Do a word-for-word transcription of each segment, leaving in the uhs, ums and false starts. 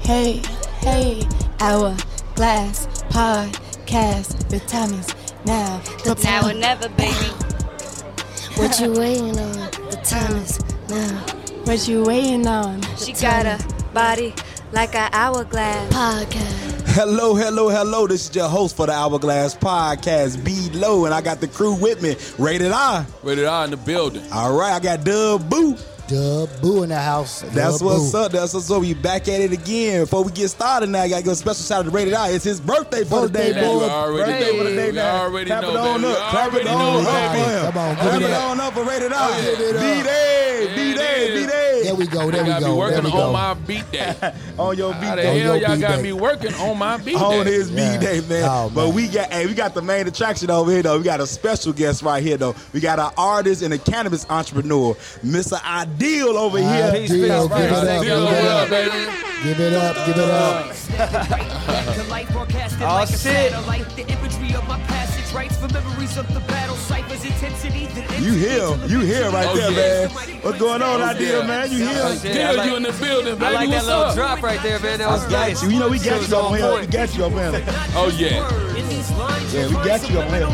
Hey, hey, Hourglass Podcast. The time is now. The time. Now or never, baby. What you waiting on? The time is now. What you waiting on? She got a body like an hourglass. Podcast. Hello, hello, hello. This is your host for the Hourglass Podcast, B Low, and I got the crew with me. Rated R. Rated R in the building. All right, I got Dub Boo. Dub Boo in the house. That's Dub what's Boo. up. That's what's up. We back at it again. Before we get started now, I got to give a special shout out to Rated R. It's his birthday for Birthday the day, boy. boy. You already Birthday know, for the day we now. already Clap know, it on baby. up. We Clap it already on know, up baby. for him. Come on, Clap give it it up. on up for Rated R. Oh, yeah. B-Day. Yeah, B-Day. it is. B-Day. There we go. There I we got go. me working there we go. on my beat day. On your How beat the day. hell your y'all beat got day. me working on my beat On day? his Yeah. B-Day, man. Oh, but man. we got hey, we got the main attraction over here, though. We got a special guest right here, though. We got an artist and a cannabis entrepreneur, Mister Ideal over here. Peace, peace, That's give it up, Ideal, give it what up. up, baby? Give it up. Give it up. Oh shit! You here, you here right Oh, there, yeah. man. What's going on, Oh, Ideal, yeah. man? You here? shit. Yeah, I like- you in the building, baby. I like that What's little up? drop right there, man. That was Got nice. you. You know we got Shit you was up on here. We point. got you up here. Oh, yeah. Yeah, we got you up here.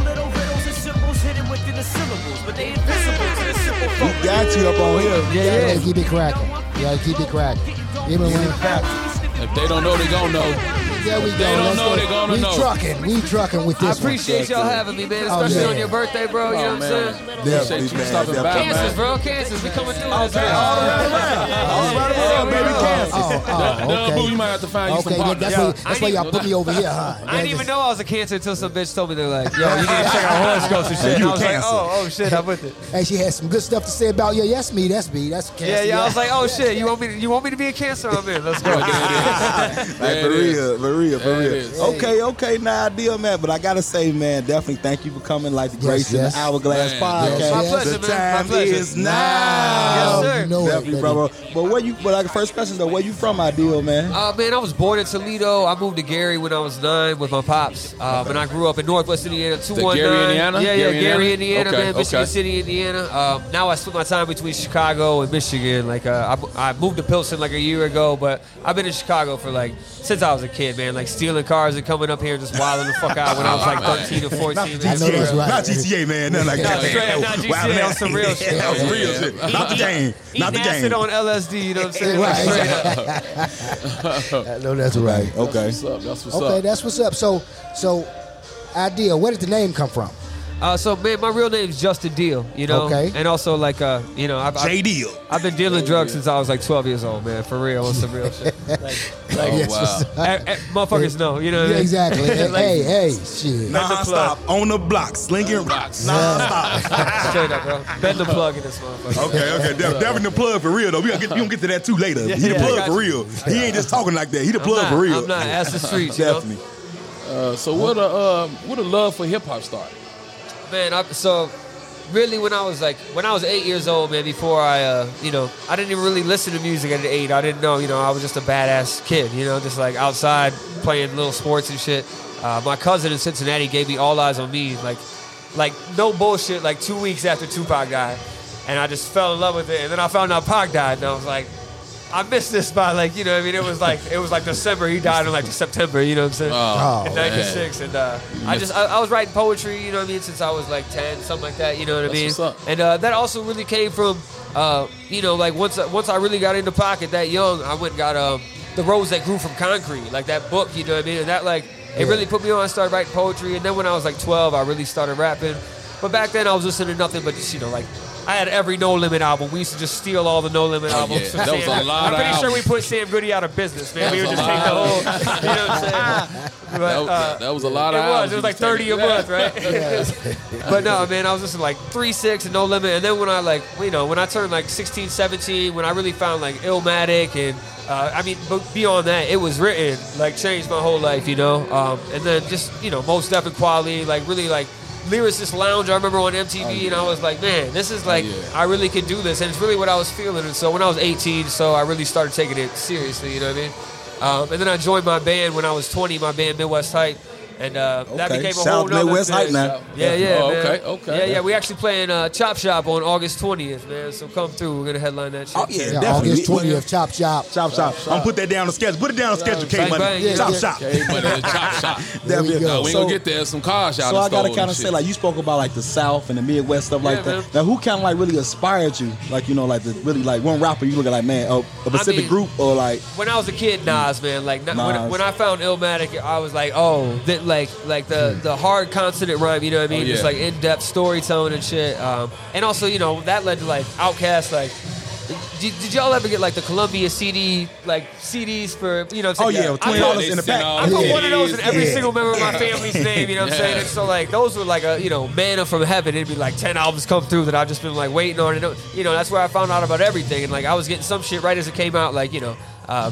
We got you up on here. You Yeah, gotta yeah. keep it cracking. You gotta keep it cracking. Even when If they don't know, they gon' know. there we go. They don't Let's know, go. they gonna we know. trucking. We trucking with I this one. appreciate y'all having me, man. Oh, Especially yeah. on your birthday, bro. You know Oh, what I'm man. saying? Definitely, Appreciate you man. stopping by, Definitely. Cancers, man. bro. Cancers. We coming through this. Okay, all around around. All around around, baby, Kansas. Oh, Dub, oh, Boo, you okay. might have to find you Okay, some yeah, partners. that's Yeah. why that's I why need- y'all put me over here, huh? I didn't even know I was a Cancer until some bitch told me they're like, yo, you need to check out horoscopes and shit. And You I was like, Cancer. oh, oh shit, I'm with it. Hey, she had some good stuff to say about you. Yes, me. That's me. That's Cassie. Yeah, yeah. I was like, oh shit, you want me? To, you want me to be a Cancer? I'm in. Let's go. Like, for There it real, for real, for There it real. is. Okay, okay, now Ideal, man. But I gotta say, man, definitely thank you for coming, like the Yes, Grace in yes. the Hourglass Man, podcast. yes, My yes. pleasure, The man. My time pleasure. is now. Yes, sir. You know it, Definitely, baby. brother. But where you? But like, first question though, where you from, Ideal, man? Uh, man, I was born in Toledo. I moved to Gary when I was nine with my pops. Um, and I grew up in Northwest Indiana, two one nine. Gary, Indiana? Yeah, yeah, Gary, Gary, Indiana? Indiana, Okay, man. Michigan okay. City, Indiana. Um, now I split my time between Chicago and Michigan. Like, uh, I, I moved to Pilsen like a year ago, but I've been in Chicago for like, since I was a kid, man. Like, stealing cars and coming up here and just wilding the fuck out when I was like thirteen or fourteen. Not man. I know that's right. Not G T A, man. Nothing like No, that. straight up, not G T A, Wow, man. on some real shit. That was Yeah, real yeah. shit. Not the game. Not the Eating acid game. on L S D, you know what I'm saying? Right. Straight up. I know that's right. Okay. What's up? That's what's Okay, up. that's what's up. So, so, Ideal, where did the name come from? Uh, so, man, my real name's Justin Deal, you know? Okay. And also, like, uh, you know, I've, J I've, Deal. I've been dealing drugs since I was like twelve years old, man. For real, on some real shit. Like, Oh, Yes, wow. what's up? eh, eh, motherfuckers know, you know what Yeah, I mean? exactly. Hey, hey, hey, shit. Non-stop on the block, slinging rocks. Non-stop. Straight up, bro. Bend the plug in this motherfucker. Okay, okay, Def- definitely the plug for real though. We gonna get, we gonna get to that too later. he the yeah, I plug got for you. real. He ain't just talking like that. He the I'm plug not, for real. I'm not. Ask the streets, you know? Definitely. Uh, so what a uh, what a love for hip hop start? Man, I, so really when I was like, when I was eight years old, man, before I, uh, you know, I didn't even really listen to music at eight. I didn't know, you know, I was just a badass kid, you know, just like outside playing little sports and shit. Uh, my cousin in Cincinnati gave me All Eyes on Me, like, like no bullshit, like two weeks after Tupac died. And I just fell in love with it. And then I found out Pac died, and I was like, I missed this by like, you know what I mean? It was like, it was like December. He died in like September, you know what I'm saying? Oh, in man. ninety-six, and uh, I just I, I was writing poetry, you know what I mean, since I was like ten, something like that, you know what I That's mean. what's up. And uh, that also really came from, uh, you know, like once once I really got into pocket that young, I went and got um, The Rose That Grew from Concrete, like that book, you know what I mean, and that like it really put me on. I started writing poetry, and then when I was like twelve, I really started rapping. But back then, I was listening to nothing but just, you know, like. I had every No Limit album. We used to just steal all the No Limit Oh, albums. yeah. from That was Sam. a lot I'm of pretty sure we albums. put Sam Goody out of business, man. That We would was just a take the lot. whole, you know what I'm saying? But, That was- uh, that was a lot of It was. albums It was you like was thirty a taking. month, right? But no, man, I was listening to like three six and No Limit. And then when I like, you know, when I turned like sixteen, seventeen, when I really found like Illmatic and, uh, I mean, but beyond that, It Was Written, like changed my whole life, you know? Um, and then just, you know, Most Def and Quality, like really like, Lyricist Lounge, I remember on M T V, oh, yeah. and I was like, man, this is like, oh, yeah. I really could do this, and it's really what I was feeling. And so when I was eighteen, so I really started taking it seriously, you know what I mean? Um, and then I joined my band when I was twenty, my band Midwest Hype, And uh, that Okay. became a Shout whole out to nother Midwest thing. Hype now. Yeah, yeah, Oh, man. okay, okay. Yeah, yeah. We actually playing uh, Chop Shop on August twentieth, man. So come through. We're gonna headline that shit. Oh, yeah, Yeah, definitely. August twentieth, Chop Shop. Chop, chop. I'm gonna put that down on the schedule. Put it down on the schedule, K Bang, Money. bang, yeah, Chop, yeah. shop. Okay, but the chop shop. There we Definitely. go. Nah, we ain't So- gonna get there. Some cars So out I of gotta kind of shit. say, like, you spoke about like the South and the Midwest stuff like Yeah, that. man. Now, who kind of like really inspired you? Like, you know, like the really like one rapper you look at like, man, oh, a specific mean- group or like. When I was a kid, Nas, man, like not, when, Nas. when I found Illmatic, I was like, oh, that, like like the the hard consonant rhyme, you know what I mean? Oh, yeah. Just like in depth storytelling and shit. Um, and also, you know, that led to like Outkast. Like, did, did y'all ever get like the Columbia C D, like C Ds for you know? Oh, yeah, I twenty put- dollars they in the sent pack. all I put the one of those in every Yeah. single member of my family's name, you know what I'm saying? And so like those were like a you know manna from heaven. It'd be like ten albums come through that I've just been like waiting on. And you know that's where I found out about everything. And like I was getting some shit right as it came out, like you know. Uh,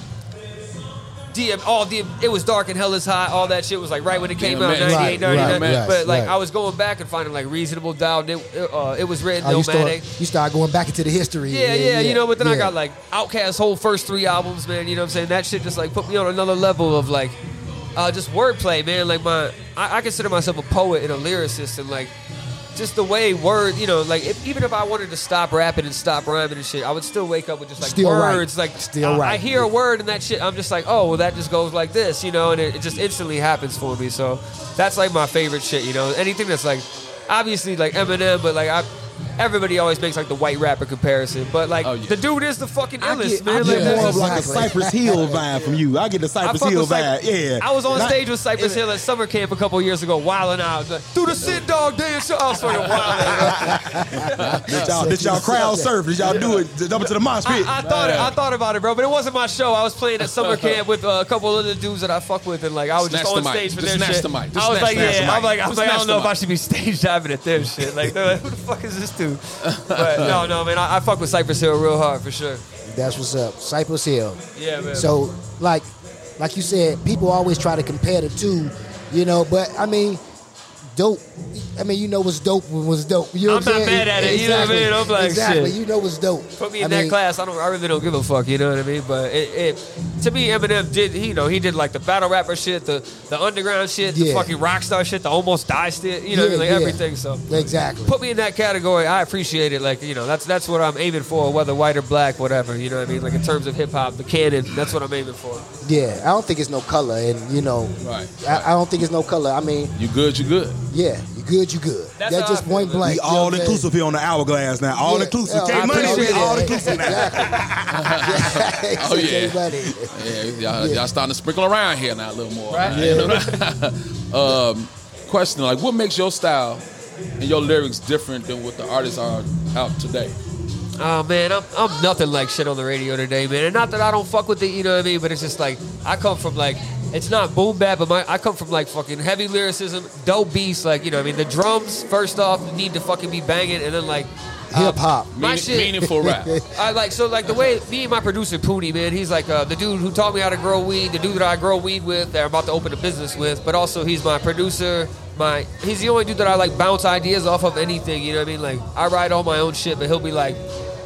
D M, all D M, it was dark and hell is hot. All that shit was like right when it came D M out, X. ninety-eight, Right, ninety-nine. right, right, but like right. I was going back and finding like Reasonable Doubt. It, uh, it was written Oh, you, Illmatic. start, you start going back into the history. Yeah, yeah, you know, but then I yeah. got like Outkast's whole first three albums, man. You know what I'm saying? That shit just like put me on another level of like uh, just wordplay, man. Like my, I, I consider myself a poet and a lyricist, and like just the way word, you know, like if, even if I wanted to stop rapping and stop rhyming and shit, I would still wake up with just like Still right. words, like Still I, right. I hear a word and that shit, I'm just like, oh, well, that just goes like this, you know, and it, it just instantly happens for me. So that's like my favorite shit, you know. Anything that's like, obviously like Eminem, but like I. Everybody always makes like the white rapper comparison, but like Oh, yeah. the dude is the fucking I illest, get, man. I Like, get that's more of just- like a Exactly. Cypress Hill vibe from you. I get the I Cypress fuck Hill with Cypress- vibe. Yeah. I was on Not- stage with Cypress it- Hill at summer camp a couple years ago, wilding out. Like, do the sit dog dance. I was fucking wilding. Did y'all, did y'all crowd surf? Did y'all do it? Jump into the mosh pit? I, I thought it, I thought about it, bro, but it wasn't my show. I was playing at summer camp with uh, a couple other dudes that I fuck with, and like I was Snatch just on the mic. stage for Just their snatch shit. the mic. Just I was snatch- like, snatch the yeah, I'm mic. like, I'm Just like, I snatch don't the know if I mic. should be stage diving at their shit. Like, they're like, who the fuck is this dude? But no, no, man, I, I fuck with Cypress Hill real hard for sure. That's what's up. Cypress Hill. Yeah, man. So, like, like you said, people always try to compare the two, you know. But I mean, dope. I mean, you know what's dope when was dope. You know I'm what I'm not saying? mad at it, you know what I mean? I'm like, exactly. shit. You know what's dope. Put me in I that mean, class. I don't. I really don't give a fuck. You know what I mean? But it, it to me, Eminem did. He, you know, he did like the battle rapper shit, the the underground shit, the Yeah. fucking rock star shit, the almost die shit. You know, what I mean? Yeah, like yeah. everything. So Exactly. put me in that category. I appreciate it. Like you know, that's that's what I'm aiming for, whether white or black, whatever. You know what I mean? Like in terms of hip hop, the canon. That's what I'm aiming for. Yeah, I don't think it's no color, and you know, Right. I, I don't think it's no color. I mean, You good, you good. yeah, you good, you good. That's That's how just I feel, point man. blank. We you know all what I'm inclusive here on the Hourglass now. All Yeah. inclusive. Yeah, K I Money, we appreciate all it. inclusive now. saying? Oh, yeah. K-Money. Yeah, y'all, y'all starting to sprinkle around here now a little more. Right. man. um, question, like, what makes your style and your lyrics different than what the artists are out today? Oh man, I'm I'm nothing like shit on the radio today, man. And not that I don't fuck with it, you know what I mean? But it's just like I come from like it's not boom bap, but my I come from like fucking heavy lyricism, dope beats, like you know what I mean. The drums first off need to fucking be banging, and then like Hip hop. my Meaning- shit. Meaningful rap. I like so like the way me and my producer Poonie, man, he's like uh, the dude who taught me how to grow weed, the dude that I grow weed with, that I'm about to open a business with, but also he's my producer. My he's the only dude that I like bounce ideas off of anything, you know what I mean? Like I write all my own shit, but he'll be like,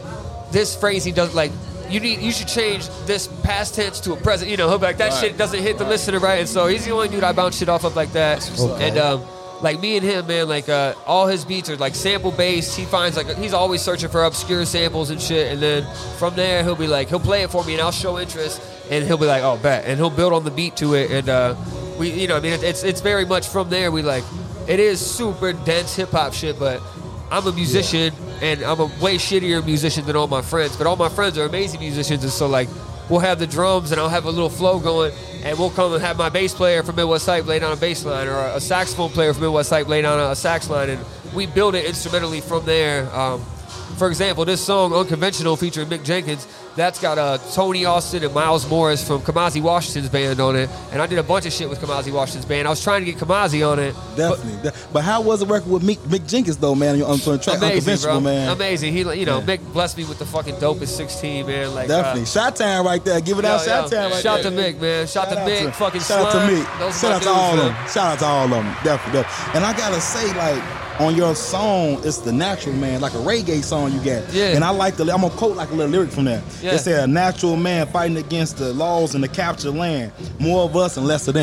this phrase he does like you need you should change this past tense to a present, you know, he'll be like that Right. shit doesn't hit the listener right, and so he's the only dude I bounce shit off of like that. Okay. And um like me and him, man, like uh, all his beats are like sample based. He finds like he's always searching for obscure samples and shit. And then from there, he'll be like, he'll play it for me, and I'll show interest, and he'll be like, oh, bet, and he'll build on the beat to it. And uh, we, you know, I mean, it, it's it's very much from there. We like, it is super dense hip hop shit, but I'm a musician, and I'm a way shittier musician than all my friends. But all my friends are amazing musicians, and so like. We'll have the drums, and I'll have a little flow going, and we'll come and have my bass player from Midwest Hype lay down a bass line, or a saxophone player from Midwest Hype lay down a, a sax line, and we build it instrumentally from there. Um, for example, this song, Unconventional, featuring Mick Jenkins, that's got uh, Tony Austin and Miles Morris from Kamasi Washington's band on it, and I did a bunch of shit with Kamasi Washington's band. I was trying to get Kamasi on it. Definitely. But, but how was it working with Mick, Mick Jenkins though, man? On, on the track, Amazing, Unconventional, bro. man. Amazing. He, you know, Yeah. Mick blessed me with the fucking dopest sixteen, man. Like, Definitely. Uh, Shot Town right there. Give it out, Yo, Shot yo, Town right shout there. to Mick, man. Shout, to out Mick, fucking Shout out to Slime. Mick. Those Shout my out to dudes, all of man. them. Shout out to all of them. Definitely, definitely. And I gotta say, like, on your song, it's the natural man, like a reggae song you got. Yeah. And I like the, I'm gonna quote like a little lyric from that. Yeah. It said, "A natural man fighting against the laws and the captured land. More of us and less of them."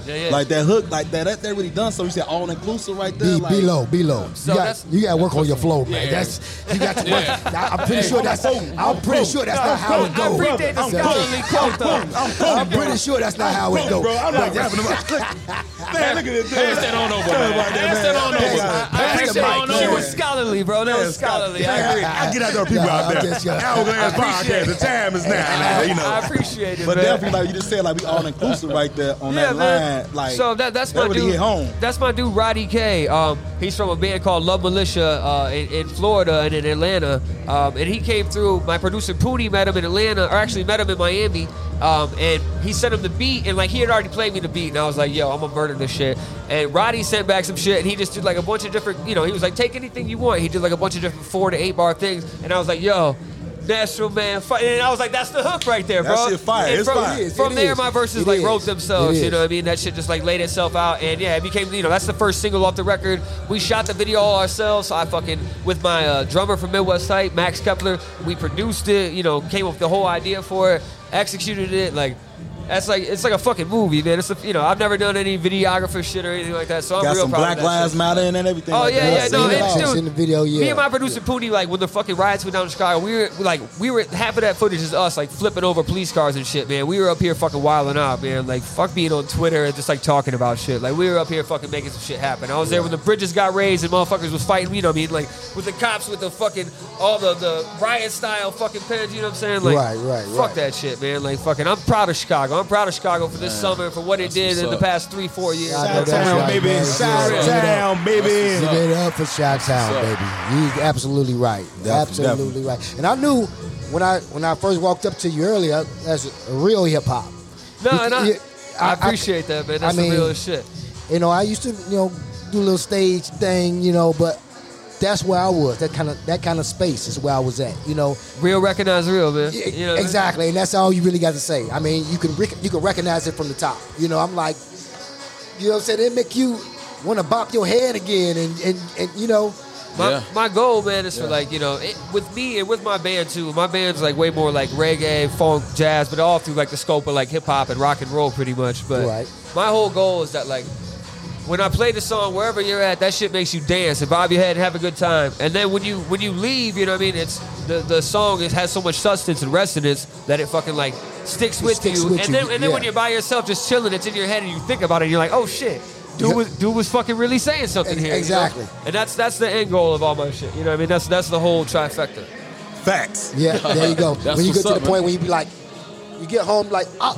Yeah, yeah. Like that hook, like that, that, that really done. So you said all inclusive right there. Be, like, be low, be low. So you, that's- got, you got to work on your flow, man. Yeah. That's you got to. Yeah. Work. I- I'm pretty sure that's. I'm pretty sure that's not how it I goes. appreciate the scholarly quote, though. I'm pretty sure that's not how it goes. Bro, I'm not But rapping about. Man, look at this. Pass that on over, man. Pass that on over. I Pass appreciate the mic, it. That man. was scholarly, bro. That was scholarly. I agree. I get out there, people Nah, out I'm there. just joking. Hourglass appreciate podcast. The time is now. now, you know. I appreciate it, But man. definitely, like you just said, like we all inclusive right there on Yeah, that man. line. Like so that, that's that my really dude. hit home. That's my dude, Roddy K. Um, he's from a band called Love Militia uh, in, in Florida and in Atlanta. Um, and he came through. My producer Pootie met him in Atlanta, or actually met him in Miami. Um, and he sent him the beat, and like he had already played me the beat, and I was like, "Yo, I'm gonna murder this shit." And Roddy sent back some shit, and he just did like a bunch of different, you know, he was like, "Take anything you want." He did like a bunch of different four to eight bar things, and I was like, "Yo." Nashville man, fi-" and I was like, "That's the hook right there, That bro." shit fire. And It's from, fire. It is. From It there, is. my verses It like is. wrote themselves. It You know is. what I mean? That shit just like laid itself out, and yeah, it became, you know, that's the first single off the record. We shot the video all ourselves. So I fucking with my uh, drummer from Midwest Hype, Max Kepler. We produced it. You know, came up with the whole idea for it, executed it. Like that's like it's like a fucking movie, man. It's a, you know, I've never done any videographer shit or anything like that, so I'm Got real some proud Black of that Lives shit. Matter and everything. Oh like yeah, that. yeah, I've no, seen it it's all. dude. In the video, yeah. Me and my producer Poonie, like when the fucking riots went down in Chicago, we were like, we were half of that footage is us like flipping over police cars and shit, man. We were up here fucking wilding out, man. Like fuck being on Twitter and just like talking about shit. Like we were up here fucking making some shit happen. I was there when the bridges got raised and motherfuckers was fighting. You know what I mean? Like with the cops with the fucking all the the riot style fucking pens. You know what I'm saying? Like Right, right, fuck right. that shit, man. Like fucking, I'm proud of Chicago. I'm proud of Chicago for this summer for what it That's did what's in the up. past three, four years. I know that's Chi-town, right, baby. man. Chi-town, baby. That's Give what's it up for Chi-Town, What's baby. You're absolutely right. Definitely, absolutely right. And I knew when I when I first walked up to you earlier, that's a real hip hop. No, and I, Yeah, I I- appreciate that, man. That's I mean- the realest shit. You know, I used to, you know, do a little stage thing, you know, but that's where I was. That kind of that kind of space is where I was at. You know, Real recognize real, man. Yeah, You know what I mean? exactly, and that's all you really got to say. I mean, you can rec- you can recognize it from the top. You know, I'm like, you know, what I'm saying, it make you want to bop your head again, and and, and you know, My, Yeah. my goal, man, is for like, you know, it, with me and with my band too. My band's like way more like reggae, funk, jazz, but all through like the scope of like hip hop and rock and roll pretty much. But Right. my whole goal is that like, when I play the song, wherever you're at, that shit makes you dance and bob your head and have a good time. And then when you when you leave, you know what I mean? It's the, the song is, has so much substance and resonance that it fucking like sticks It with sticks you. with and you, then and then when yeah. you're by yourself just chilling, it's in your head and you think about it and you're like, oh shit. Dude Yeah. was, dude was fucking really saying something Ex- here. you know? exactly. And that's that's the end goal of all my shit. You know what I mean? That's that's the whole trifecta. Facts. yeah, there you go. That's when you get what's to the up, point man. where you be like, you get home like, oh,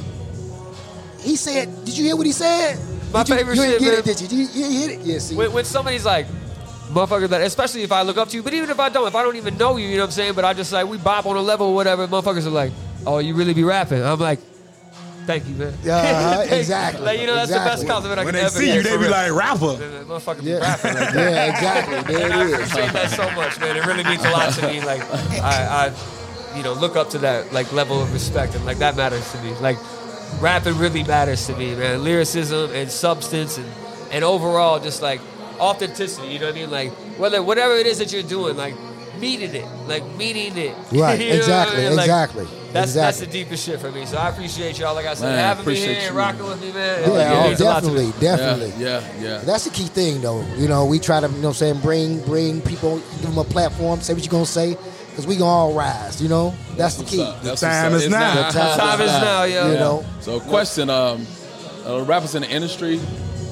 he said, did you hear what he said? My Did you, favorite you didn't shit, get man. it, did you? Did you, you didn't hit it? Yeah, see. When, when somebody's like, motherfucker, that especially if I look up to you, but even if I don't, if I don't even know you, you know what I'm saying? But I just like we bop on a level or whatever. Motherfuckers are like, oh, you really be rapping? I'm like, thank you, man. Uh-huh, Thank you. exactly, Like you know, that's the exactly. best compliment I When can they ever see get, you, they for be real. like, rapper. Man, Motherfucker be Yeah. rapping like that. Yeah, exactly. There And I it is. appreciate that so much, man. It really means a lot to me. Like I, I, you know, look up to that like level of respect, and like that matters to me. Like rapping really matters to me, man. Lyricism and substance, and and overall just like authenticity. You know what I mean? Like whether whatever it is that you're doing, like meaning it, like meaning it. Right, You know what I exactly, mean? Like, exactly, That's that's the exactly. deepest shit for me. So I appreciate y'all. Like I said, Man, having me appreciate here and you. rocking with me, man. Yeah, Like, it oh, means a lot to me. definitely, definitely. Yeah, yeah, yeah. That's the key thing, though. You know, we try to, you know what I'm saying, bring bring people, give them a platform, say what you're going to say, because we going to all rise, you know? That's the What's key. up? That's time what's is up. now. It's The Time is now, yo. You Yeah. know? So, question: um, uh, rappers in the industry,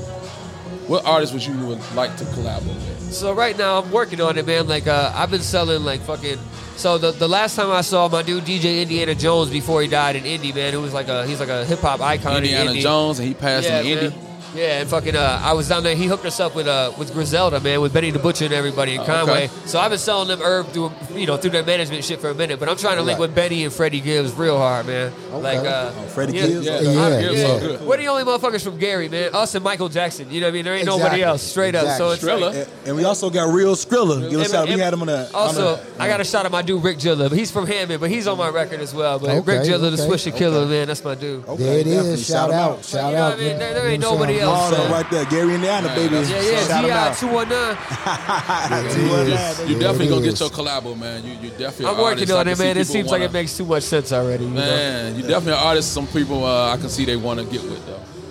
what artists would you would like to collab with? So right now I'm working on it, man. Like uh, I've been selling like fucking. So the the last time I saw my dude D J Indiana Jones before he died in Indy, man, who was like a he's like a hip hop icon. Indiana in Indy. Jones, and he passed Yeah, in Indy. man. Yeah, and fucking, uh, I was down there. He hooked us up with uh, with Griselda, man, with Benny the Butcher and everybody in Oh, Conway. okay. So I've been selling them herb through, you know, through their management shit for a minute. But I'm trying to link Right. with Benny and Freddie Gibbs real hard, man. Okay. Like, uh, Oh, Freddie yeah, Gibbs? Yeah, Yeah, yeah, yeah. so good. We're the only motherfuckers from Gary, man. Us and Michael Jackson. You know what I mean? There ain't nobody Exactly. else. Straight up. So it's Exactly. like, Skrilla. And, and we also got Real Skrilla. Give us a And- shout. We and had him on the. Also, on the, I got a shout out my dude Rick Gilla. He's from Hammond, but he's on my record as well. But Okay, Rick Gilla, the okay, Swisher Killer, man, that's my dude. Okay, There it definitely. is. Shout him out. Shout You know out. what I mean? There- there Give ain't him some nobody else. Also, man. right there, Gary, Indiana, baby. Yeah, yeah, Shout him G I out. two one nine. You, you definitely it gonna get is. your collabo, man. You, you definitely. I'm an working artist. I on can it, see man. It people seems like wanna- it makes too much sense already. You know? Man, you definitely an artist. Some people, uh, I can see they want to get with though.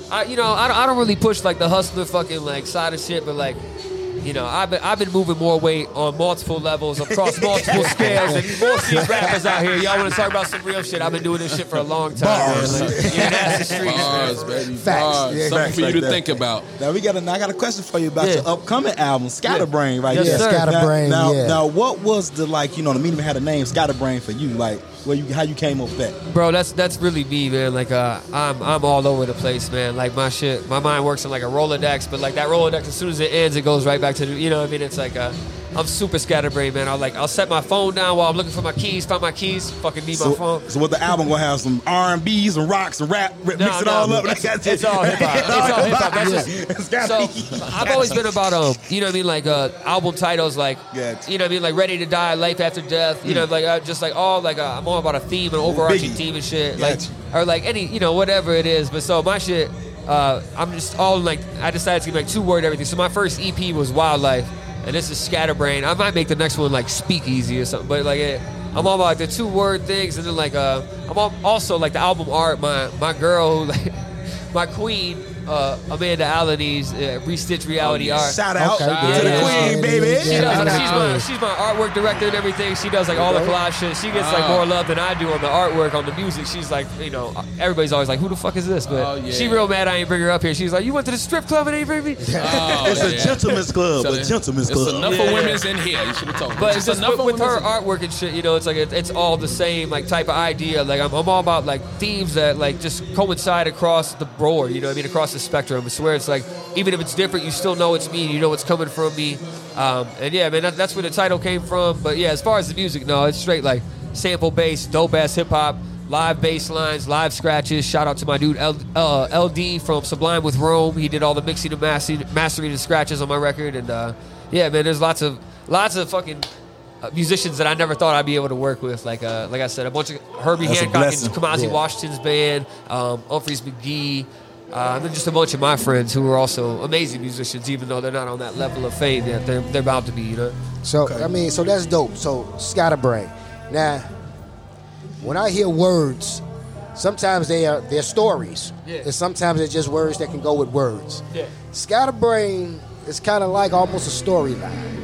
I, you know, I, don't- I don't really push like the hustler fucking like side of shit, but like, you know, I've been I've been moving more weight on multiple levels across multiple scales than most of these rappers out here. Y'all want to talk about some real shit? I've been doing this shit for a long time. Bars. Man. Like, yeah, that's the streets, Bars, man. baby. Facts. Bars. Yeah, Something facts for you like to that. think about. Now we got a, now I got a question for you about Yeah. your upcoming album, Scatterbrain, right Yes, here. sir. Scatterbrain, Now, yeah. now, what was the like? You know, the meaning had a name, Scatterbrain, for you. Like, where you, how you came up with that? Bro, that's that's really me, man. Like, uh, I'm I'm all over the place, man. Like my shit, my mind works on like a Rolodex, but like that Rolodex, as soon as it ends, it goes right back to the, you know what I mean? It's like, uh, I'm super scatterbrained, man. I'll like, I'll set my phone down while I'm looking for my keys, find my keys, fucking need my So, phone. so what the album gonna have some R and B's and rocks and rap, mix No, it no, all up. It's, That's it's it. all hip hop. It's all hip hop. That's just, It's gotta so be- I've always been about um, you know what I mean, like uh, album titles, like Gotcha. you know what I mean, like Ready to Die, Life After Death. You know, like uh, just like all like uh, I'm all about a theme, an overarching Biggie. theme and shit, like Gotcha. or like any you know whatever it is. But so my shit, uh, I'm just all like I decided to give like two word everything. So my first E P was Wildlife, and this is Scatterbrain. I might make the next one like Speakeasy or something, but like it, I'm all about like, the two word things, and then like uh, I'm all, also like the album art. My my girl, who, like my queen, uh, Amanda Alanis, uh, Restitch Reality Art. Shout out Okay, to yeah, the yeah, queen, yeah, baby. yeah, She yeah. does, Yeah. she's, my, she's my artwork director and everything. She does like all the collage shit. She gets like Ah. more love than I do on the artwork, on the music. She's like, you know, everybody's always like, who the fuck is this? But Oh, yeah. she real mad I ain't bring her up here. She's like, you went to the strip club and ain't bring me? Oh, It's a yeah. gentleman's club, So a gentleman's It's club. enough Yeah. of women's in here. You should have told me. But It's just enough with, of with her women's in- artwork and shit, you know, it's like it, it's all the same like type of idea. Like I'm, I'm all about like themes that like just coincide across the board. You know what I mean? Across the spectrum. I swear it's like even if it's different, you still know it's me. You know it's coming from me. Um, and yeah, man, that, that's where the title came from. But yeah, as far as the music, no, it's straight like sample bass, dope ass hip hop, live bass lines, live scratches. Shout out to my dude L, uh, L D from Sublime with Rome. He did all the mixing and mastering, mastering and scratches on my record. And uh, yeah, man, there's lots of lots of fucking uh, musicians that I never thought I'd be able to work with. Like uh, like I said, a bunch of Herbie That's a Hancock and blessing. Kamasi Yeah. Washington's band, um, Humphreys McGee. Uh, and then just a bunch of my friends who are also amazing musicians, even though they're not on that level of fame that they're they're about to be, you know. So I mean, so that's dope. So Scatterbrain. Now, when I hear words, sometimes they are they're stories, Yeah. and sometimes they're just words that can go with words. Yeah. Scatterbrain is kind of like almost a storyline.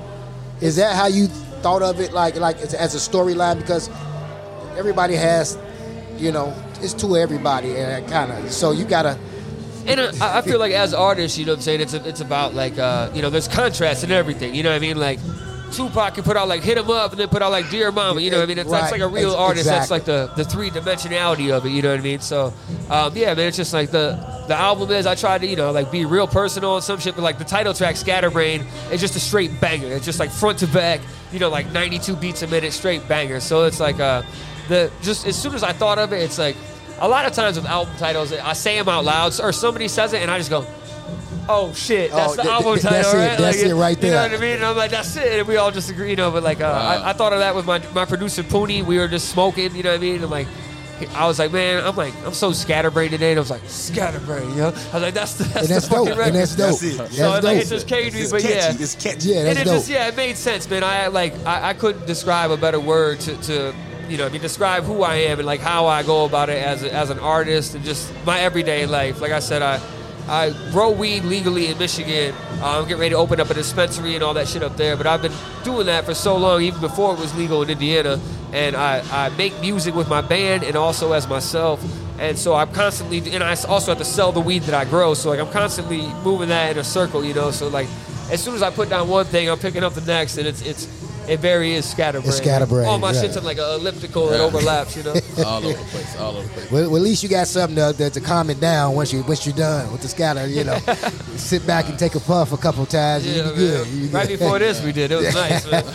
Is that how you thought of it, like like as, as a storyline? Because everybody has, you know, it's to everybody, and kind of. So you gotta. And uh, I I feel like as artists, you know what I'm saying, it's a, it's about like, uh, you know, there's contrast in everything, you know what I mean? Like, Tupac can put out like Hit 'Em Up and then put out like Dear Mama, you know what I mean? It's, that's Right. like a real Ex- artist, that's like exactly. the, the three-dimensionality of it, you know what I mean? So, um, yeah, man, it's just like the the album is, I tried to, you know, like be real personal and some shit, but like the title track, Scatterbrain, is just a straight banger. It's just like front to back, you know, like ninety-two beats a minute, straight banger. So it's like, uh, the just as soon as I thought of it, it's like, a lot of times with album titles, I say them out loud, or somebody says it, and I just go, "Oh shit, that's Oh, the th- album th- title, that's it, right?" that's Like, it right You know there. what I mean? And I'm like, "That's it," and we all just agree, you know. But like, uh, I, I thought of that with my my producer Pooney. We were just smoking, you know what I mean? And like, I was like, "Man, I'm like, I'm so scatterbrained today." And I was like, "Scatterbrained," you know? I was like, "That's the that's, And that's the fucking dope. record." And that's dope. That's it. That's So dope. like, it just came to me, It's but catchy. yeah, It's catchy. Yeah, and that's it dope. just yeah, it made sense, man. I like I, I couldn't describe a better word to, to you know, I mean, describe who I am and like how I go about it as a, as an artist and just my everyday life. Like I said, I I grow weed legally in Michigan. Uh, I'm getting ready to open up a dispensary and all that shit up there. But I've been doing that for so long, even before it was legal in Indiana. And I, I make music with my band and also as myself. And so I'm constantly, and I also have to sell the weed that I grow. So like I'm constantly moving that in a circle, you know. So like as soon as I put down one thing, I'm picking up the next, and it's it's it very is scatterbrained. It's scatterbrained, All my yeah. shit's in like an elliptical that overlaps, you know. all over the place, all over the place. Well, well, at least you got something to, to, to calm it down once you once you're done with the scatter. You know, sit back and take a puff a couple times. Yeah, you be man. good. You be Right good. before this, we did. It was nice, man.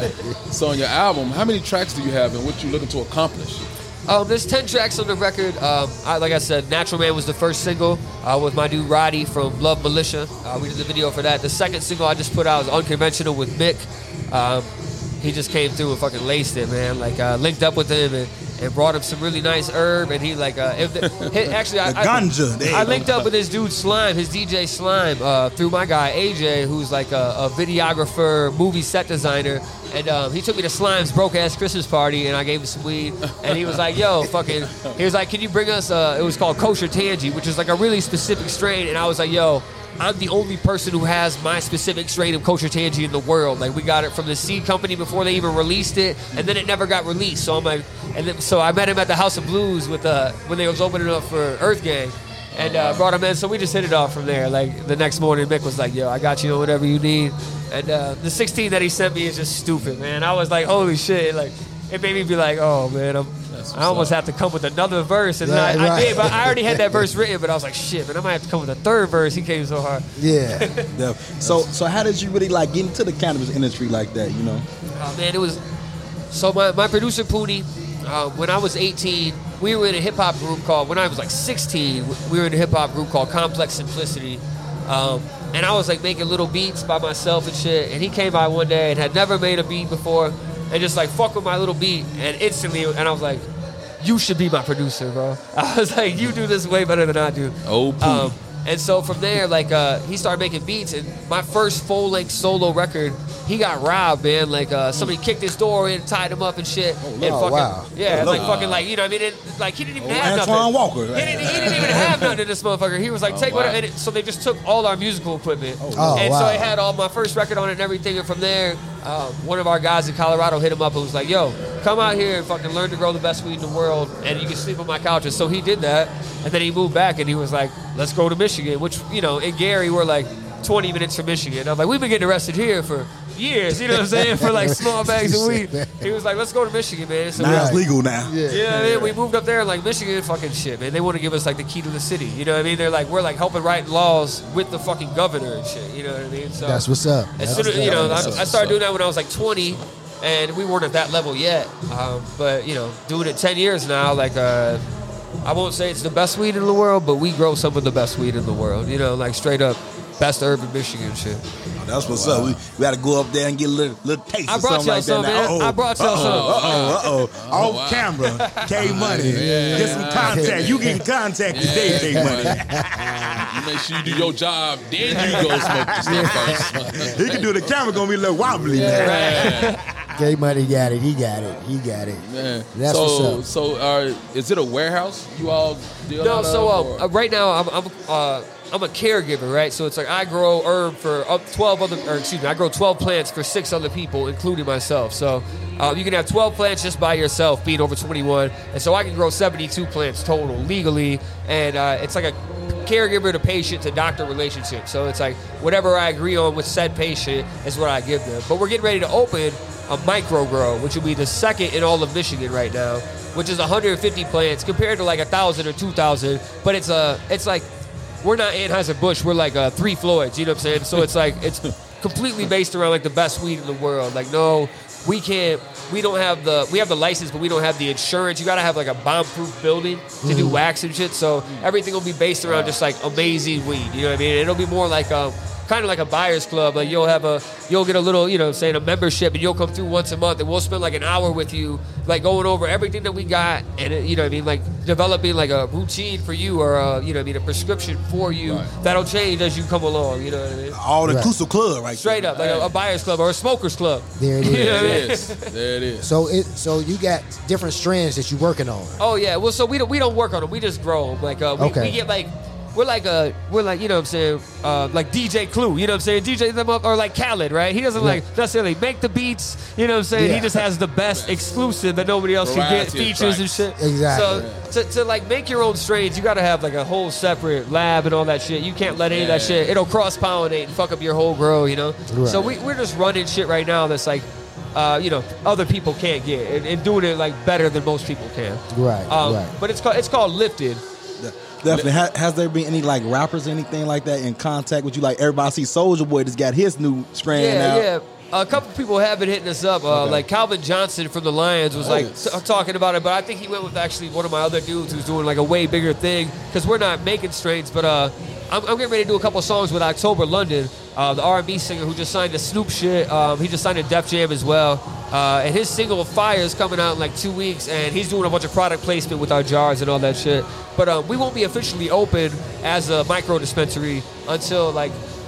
So on your album, how many tracks do you have, and what you looking to accomplish? Um, there's ten tracks on the record. Um, I, like I said, Natural Man was the first single uh, with my dude Roddy from Love Militia. Uh, we did the video for that. The second single I just put out is Unconventional with Mick. Um, he just came through and fucking laced it, man. Like uh, linked up with him and, and brought him some really nice herb. And he like, uh, if the, he, actually, I, The I, ganja. There you I go. linked up with his dude Slime, his D J Slime, uh, through my guy A J, who's like a, a videographer, movie set designer. And um, he took me to Slime's broke ass Christmas party, and I gave him some weed. And he was like, "Yo, fucking," he was like, "Can you bring us?" Uh, it was called Kosher Tangy, which is like a really specific strain. And I was like, "Yo, I'm the only person who has my specific strain of Kosher Tangy in the world. Like, we got it from the seed company before they even released it, and then it never got released. So I'm like, and then so I met him at the House of Blues with uh when they was opening up for Earth Gang." And uh, brought him in, so we just hit it off from there. Like, the next morning, Mick was like, "Yo, I got you on whatever you need." And uh, the sixteen that he sent me is just stupid, man. I was like, holy shit. Like, it made me be like, oh, man, I'm, I almost have to come with another verse. And Right, I, I right. did, but I already had that verse written, but I was like, shit, man, I might have to come with a third verse. He came so hard. Yeah. Def. So so how did you really like get into the cannabis industry like that? You know. Oh, man, it was... So my, my producer, Poonie, uh, when I was eighteen, we were in a hip-hop group called... When I was like sixteen, we were in a hip-hop group called Complex Simplicity. Um, and I was like making little beats by myself and shit. And he came by one day and had never made a beat before and just like fuck with my little beat. And instantly, and I was like, "You should be my producer, bro." I was like, "You do this way better than I do." Oh, Poonie. Um, and so from there, like, uh, he started making beats. And my first full-length solo record, he got robbed, man. Like, uh, somebody kicked his door in, tied him up and shit. Oh, and no, fucking, wow. Yeah, Oh, like no. fucking like, you know what I mean? It, like, he didn't even Oh, have Antoine nothing. Walker. He didn't, he didn't even have nothing in this motherfucker. He was like, Oh, take wow. whatever. And it, so they just took all our musical equipment. Oh, and so wow. it had all my first record on it and everything. And from there, uh, one of our guys in Colorado hit him up and was like, "Yo, come out here and fucking learn to grow the best weed in the world, and you can sleep on my couch." And so he did that. And then he moved back and he was like, "Let's go to Michigan," which, you know, in Gary, we're like twenty minutes from Michigan. I'm like, we've been getting arrested here for years, you know what I'm saying? For like small bags of weed. He was like, "Let's go to Michigan, man." So Now we- it's legal now. Yeah. you know what I mean? We moved up there and like Michigan fucking shit, man. They want to give us like the key to the city. You know what I mean? They're like, we're like helping write laws with the fucking governor and shit. You know what I mean? So That's what's up. as That's soon as, what's you know, up. I, That's I started what's doing that when I was like twenty, and we weren't at that level yet. Um, but you know, doing it ten years now, like uh, I won't say it's the best weed in the world, but we grow some of the best weed in the world. You know, like straight up best herb in Michigan shit. That's what's up. We, we got to go up there and get a little, little taste I or brought something y'all like some, that. man. Now. Uh-oh. I brought y'all some. Uh-oh, uh-oh, uh-oh. Off wow. camera, K Money. Get some contact. You get in contact today, K Money. You make sure you do your job, then you go smoke the stuff first. He can do the camera gonna be a little wobbly, man. Man, K Money got it. He got it. He got it. man. That's so, what's up. So, uh, is it a warehouse you all deal No, out so of, uh, or- uh, right now I'm I'm uh, I'm a caregiver, right? So it's like I grow herb for up twelve other, or excuse me, I grow twelve plants for six other people, including myself. So uh, you can have twelve plants just by yourself, being over twenty-one, and so I can grow seventy-two plants total legally, and uh, it's like a caregiver to patient to doctor relationship. So it's like whatever I agree on with said patient is what I give them. But we're getting ready to open a micro grow, which will be the second in all of Michigan right now, which is one hundred fifty plants compared to like a thousand or two thousand. But it's a, it's like we're not Anheuser-Busch, we're like uh, Three Floyds. You know what I'm saying? So it's like it's completely based around like the best weed in the world. Like no, we can't. We don't have the we have the license, but we don't have the insurance. You got to have like a bomb-proof building to do wax and shit. So everything will be based around just like amazing weed. You know what I mean? It'll be more like um, kind of like a buyer's club. Like you'll have a you'll get a little, you know, saying a membership, and you'll come through once a month, and we'll spend like an hour with you, like going over everything that we got, and it, you know what I mean, like developing like a routine for you, or a, you know what I mean, a prescription for you Right. that'll change as you come along. You know what I mean? All Right. inclusive club, right? Straight there. up, like a, a buyer's club or a smokers club. There it You know is. what I There mean? it is. There it is. So it so you got different strands that you're working on. Oh yeah, well, so we don't we don't work on them. We just grow them. Like uh, we, Okay. we get like we're like a we're like you know what I'm saying uh, like D J Clue. You know what I'm saying? D J them up or like Khaled, right? He doesn't Right. like necessarily make the beats. You know what I'm saying? Yeah. He just has the best exclusive that nobody else can get, Variety of features and tracks. shit. Exactly. So to, to like make your own strains, you got to have like a whole separate lab and all that shit. You can't let any of that Yeah. shit. It'll cross pollinate and fuck up your whole grow. You know. Right. So we we're just running shit right now that's like. Uh, you know, other people can't get, and, and doing it like better than most people can. Right, Um, right. But it's called it's called Lifted. Definitely. Ha- has there been any like rappers, anything like that, in contact with you? Like everybody see Soulja Boy just got his new strand Yeah, out. yeah. A couple people have been hitting us up. Uh, Okay. Like Calvin Johnson from the Lions was like t- talking about it, but I think he went with actually one of my other dudes who's doing like a way bigger thing because we're not making strains. But uh, I'm, I'm getting ready to do a couple songs with October London, uh, the R and B singer who just signed to Snoop shit. Um, he just signed to Def Jam as well. Uh, and his single Fire is coming out in like two weeks, and he's doing a bunch of product placement with our jars and all that shit. But um, we won't be officially open as a micro dispensary until like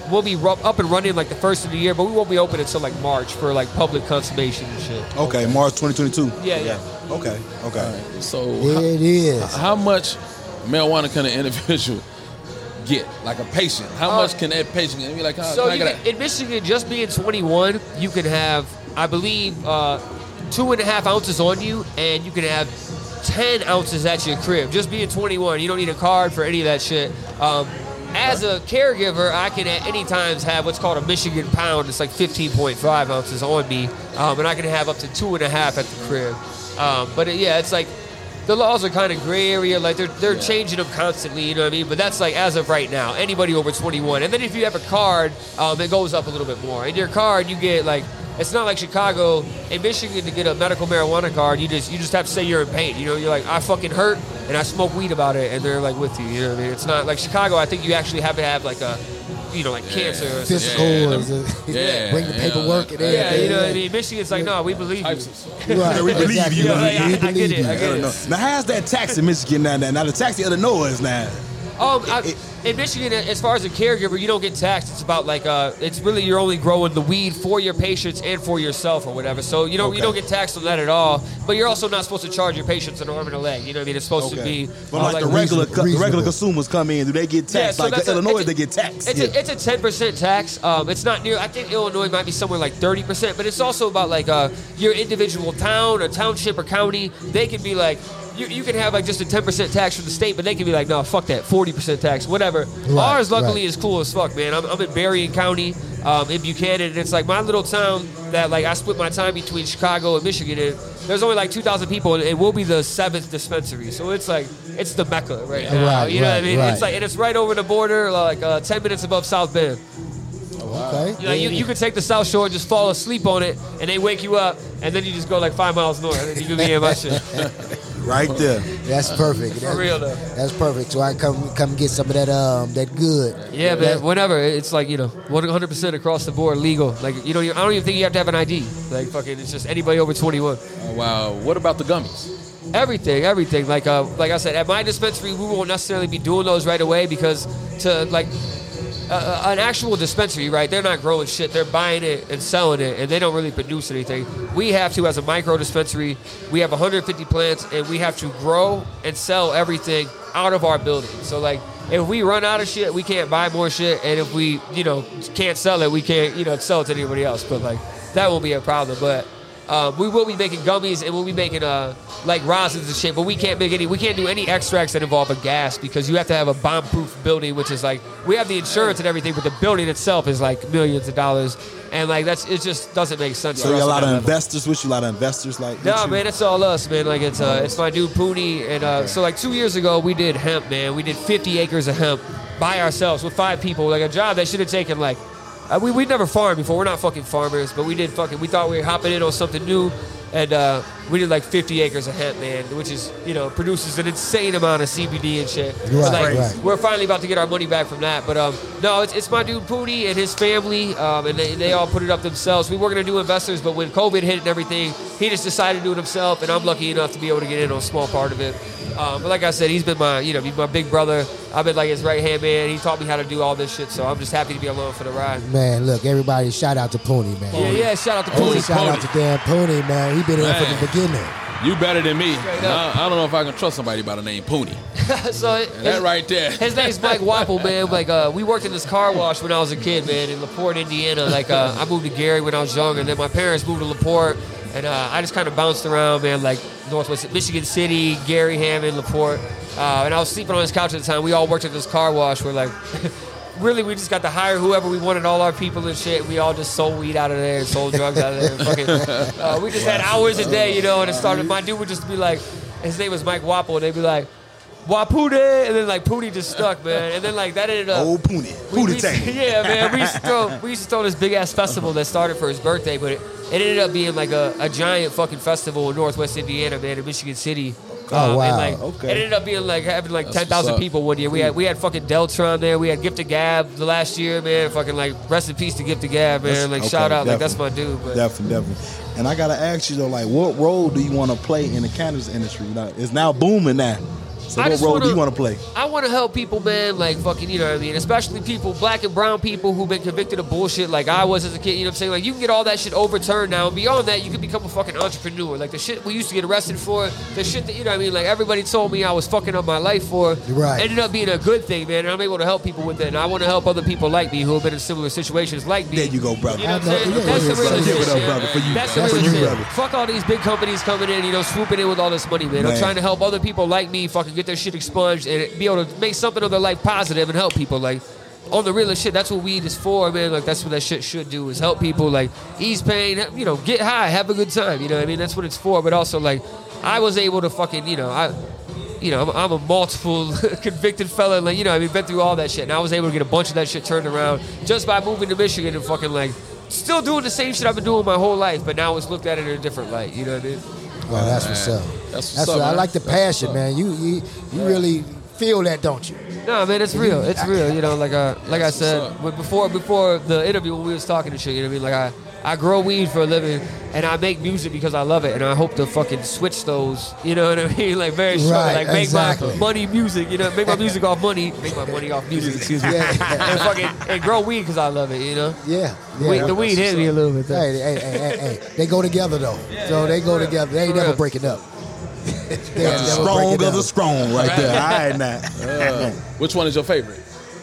we'll be ru- up and running like the first of the year, but we won't be open until like March for like public consumption and shit. Okay, March twenty twenty-two. Yeah, yeah. Okay, okay. So There how, it is. how much marijuana can an individual get? Like a patient. How Uh, much can that patient get? Be like, how, So can I you get can, in Michigan, just being twenty-one, you can have, I believe, uh, two and a half ounces on you, and you can have ten ounces at your crib. Just being twenty-one, you don't need a card for any of that shit. Um, as a caregiver, I can at any times have what's called a Michigan pound. It's like fifteen point five ounces on me, um, and I can have up to two and a half at the crib. Um, but it, yeah, it's like the laws are kind of gray area. Like they're they're changing them constantly. You know what I mean? But that's like as of right now, anybody over twenty-one. And then if you have a card, um, it goes up a little bit more. In your card, you get like. It's not like Chicago. In Michigan, to get a medical marijuana card, you just you just have to say you're in pain. You know, you're like, I fucking hurt, and I smoke weed about it, and they're like with you. You know what I mean? It's not like Chicago. I think you actually have to have like a, you know, like cancer or something. Physical, Yeah, or them- the- yeah, bring the yeah, paperwork like- and Yeah, everything. you know what I mean? Michigan's like, no, we believe you. Types of stuff. Right, We believe exactly. you. Yeah, like, I- We I get believe it, you. I get it. No. Now, how's that tax in Michigan now? Now, the tax in Illinois is now. Um, I, It- in Michigan, as far as a caregiver, you don't get taxed. It's about like uh, it's really you're only growing the weed for your patients and for yourself or whatever. So you don't Okay. you don't get taxed on that at all. But you're also not supposed to charge your patients an arm and a leg. You know what I mean? It's supposed to be. But uh, like, the regular, reasonable- the regular reasonable. consumers come in, do they get Yeah, taxed? so like that's a- Illinois, it's a- they get taxed. It's Yeah. a it's a ten percent tax. Um, it's not near. I think Illinois might be somewhere like thirty percent, but it's also about like uh, your individual town or township or county. They can be like. You, you can have like just a ten percent tax from the state, but they can be like, no, fuck that, forty percent tax, whatever. Right, Ours, luckily, right. is cool as fuck, man. I'm, I'm in Berrien County, um, in Buchanan, and it's like my little town that like I split my time between Chicago and Michigan. And there's only like two thousand people, and it will be the seventh dispensary. So it's like it's the mecca right now. Right, you know what I right, mean? right. It's like and it's right over the border, like uh, ten minutes above South Bend. Okay. You know, you, you could take the South Shore and just fall asleep on it, and they wake you up, and then you just go like five miles north, and then you can be in my shit. Right there. That's perfect. That's, For real though. That's perfect. So I come come get some of that um that good. Yeah, man. That- Whenever it's like you know, one hundred percent across the board legal. Like you know, you, I don't even think you have to have an I D. Like fucking, it's just anybody over twenty-one. Oh, wow. What about the gummies? Everything, everything. Like uh, like I said, at my dispensary, we won't necessarily be doing those right away because to like. Uh, an actual dispensary, right? They're not growing shit. They're buying it and selling it, and they don't really produce anything. We have to, as a micro dispensary, we have one hundred fifty plants, and we have to grow and sell everything out of our building. So, like, if we run out of shit, we can't buy more shit, and if we, you know, can't sell it, we can't, you know, sell it to anybody else. But like, that won't be a problem. But um, we will be making gummies, and we'll be making uh like rosins and shit. But we can't make any. We can't do any extracts that involve a gas because you have to have a bomb-proof building, which is like we have the insurance and everything, but the building itself is like millions of dollars, and like that's it just doesn't make sense. So for you got us a lot on of that level. investors with you, a lot of investors like with No, you? man, it's all us, man. Like it's uh, it's my dude Pooney, and uh, so like two years ago we did hemp, man. We did fifty acres of hemp by ourselves with five people, like a job that should have taken like uh, we we never farmed before. We're not fucking farmers, but we did fucking. We thought we were hopping in on something new, and uh, we did like fifty acres of hemp, man, which is you know produces an insane amount of C B D and shit. But, Right, like, right. We're finally about to get our money back from that, but um, no, it's, it's my dude Pooney and his family, um, and they, they all put it up themselves. We were gonna do investors, but when COVID hit and everything, he just decided to do it himself, and I'm lucky enough to be able to get in on a small part of it. Um, but like I said, he's been my, you know, he's my big brother. I've been like his right hand man. He taught me how to do all this shit, so I'm just happy to be along for the ride. Man, look, everybody, shout out to Pooney, man. Yeah, yeah. Shout out to Hey, Pooney. shout out to Dan Pooney, man. He been here from Man. the beginning. You better than me. Straight I, up. I don't know if I can trust somebody by the name Pooney. so it, And that right there. His name's Mike Wapple, man. Like, uh, we worked in this car wash when I was a kid, man, in LaPorte, Indiana. Like, uh, I moved to Gary when I was young, and then my parents moved to LaPorte, and uh, I just kind of bounced around, man, like Northwest Michigan City, Gary, Hammond, LaPorte. Uh, and I was sleeping on his couch at the time. We all worked at this car wash where, like, really, we just got to hire whoever we wanted, all our people and shit. We all just sold weed out of there and sold drugs out of there. And fucking, uh, we just had hours a day, you know, and it started, my dude would just be like, his name was Mike Wapple, and they'd be like, Wapoonie, and then like Poonie just stuck, man. And then like that ended up. Old Pooney. we- we- Pooney tank. Yeah, man. We used to throw we used to throw this big ass festival that started for his birthday, but it, it ended up being like a, a giant fucking festival in Northwest Indiana, man, in Michigan City. Oh, wow. And like, Okay. It ended up being like having like That's ten thousand what's up. people one year. We had we had fucking Deltron there. We had Gift of Gab the last year, man. Fucking like rest in peace to Gift of Gab, man. That's- Like okay, shout out, like that's definitely. my dude. But Definitely, definitely. And I gotta ask you though, like, what role do you want to play in the cannabis industry? Now, it's now booming now. So I what just role wanna, do you want to play? I want to help people, man, like fucking, you know what I mean? Especially people, black and brown people who've been convicted of bullshit like I was as a kid, you know what I'm saying? Like, you can get all that shit overturned now, and beyond that, you can become a fucking entrepreneur. Like, the shit we used to get arrested for, the shit that, you know what I mean? Like, everybody told me I was fucking up my life for, Right. ended up being a good thing, man, and I'm able to help people with it, and I want to help other people like me who have been in similar situations like me. There you go, brother. You know what I'm I know, saying? yeah, That's yeah, the real yeah. shit. Give it up, shit. brother, for you. That's the That's real for you, shit. brother. Fuck all these big companies coming in, you know, swooping in with all this money, man. I'm Man. trying to help other people like me fucking get their shit expunged and be able to make something of their life positive and help people. Like, on the realest shit, that's what weed is for, man. Like, that's what that shit should do, is help people, like, ease pain, you know, get high, have a good time, you know what I mean? That's what it's for. But also, like, I was able to fucking, you know, I... You know, I'm, I'm a multiple convicted felon. Like, you know, I mean, been through all that shit, and I was able to get a bunch of that shit turned around just by moving to Michigan and fucking like still doing the same shit I've been doing my whole life, but now it's looked at in a different light. You know what I mean? Well, that's what's up. That's what's That's up, what I man. like the That's passion, what's up. man. You you you really feel that, don't you? No, man, it's real. It's real. You know, like uh, like I That's said what's up. when- before before the interview when we was talking and shit. You know what I mean? Like I. I grow weed for a living, and I make music because I love it, and I hope to fucking switch those, you know what I mean? Like, very short, Right, like, make exactly. my money music, you know, make my music off money, make my money off music, excuse me, Yeah. and fucking, and grow weed because I love it, you know? Yeah. yeah. Weed, the weed hit me a little bit, though. Hey, hey, hey, hey, hey, they go together though. So they go together. They ain't For never real. breaking up. They ain't never Strong breaking of the up. strong right there. All right, now. Uh, which one is your favorite?